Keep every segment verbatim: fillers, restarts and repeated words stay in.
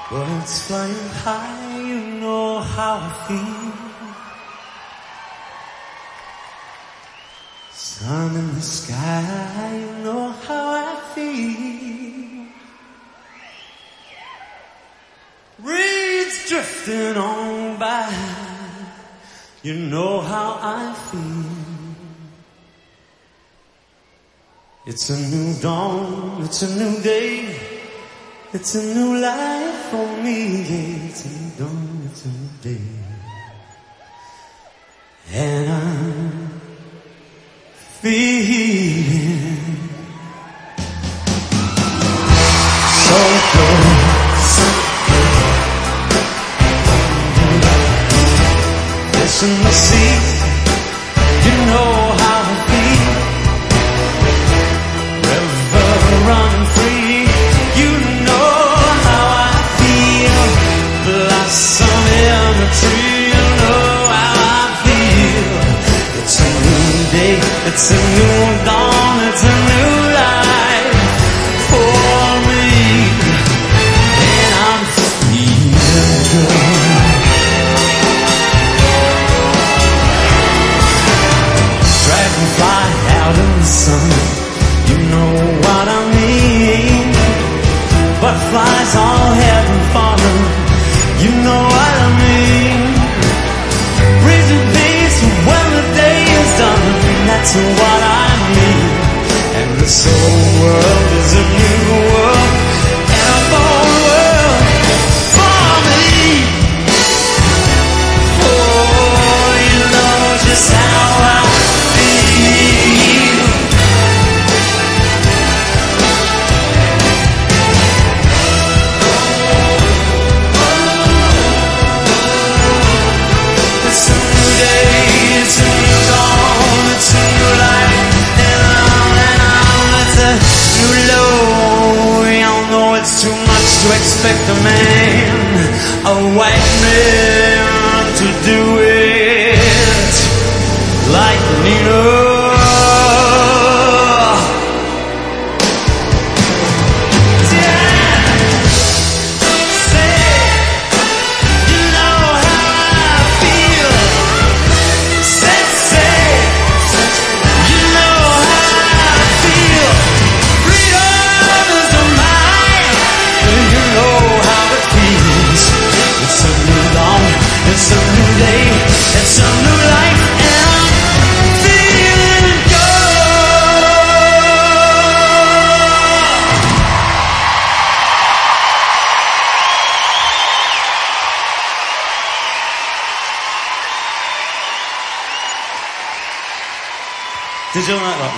Birds flying high, you know how I feel. Sun in the sky, you know how I feel. Reeds drifting on by, you know how I feel. It's a new dawn, it's a new day, it's a new life for me. It's a new dawn, it's a new day, and I'm feeling so good, so good. Listen to see, you know how I feel. River running free, you know how I feel. Blossom in the tree, you know how I feel. It's a new day, it's a new dawn, it's a new life for me, and I'm feeling good. Dragonfly out in the sun, you know what I mean. Butterflies all heaven falling, you know what I mean. Breezy beats when the day is done, that's what I mean. And this whole world is a new world, and a born world for me. Oh, you know just how I feel. It's a new day, it's a new dawn, it's a new life, and on and on, it's a new low. We all know it's too much to expect a man, a white man, to do it like Nino. It's a new day, it's a new life, and I'm feeling good. Did you like that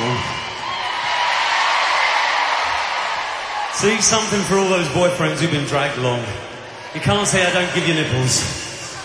one? See, something for all those boyfriends who've been dragged along. You can't say I don't give you nipples.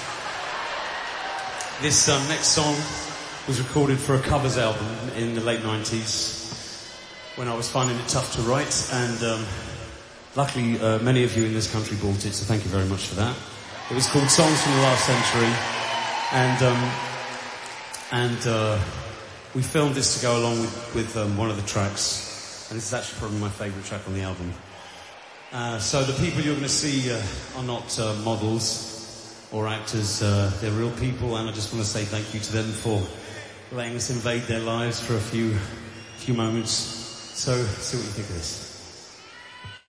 This um, next song was recorded for a covers album in the late nineties when I was finding it tough to write, and um, luckily uh, many of you in this country bought it, so thank you very much for that. It was called Songs from the Last Century, and um, and uh, we filmed this to go along with, with um, one of the tracks, and this is actually probably my favourite track on the album. Uh, so the people you're going to see uh, are not uh, models or actors, uh, they're real people, and I just want to say thank you to them for letting us invade their lives for a few few moments. So, see what you think of this.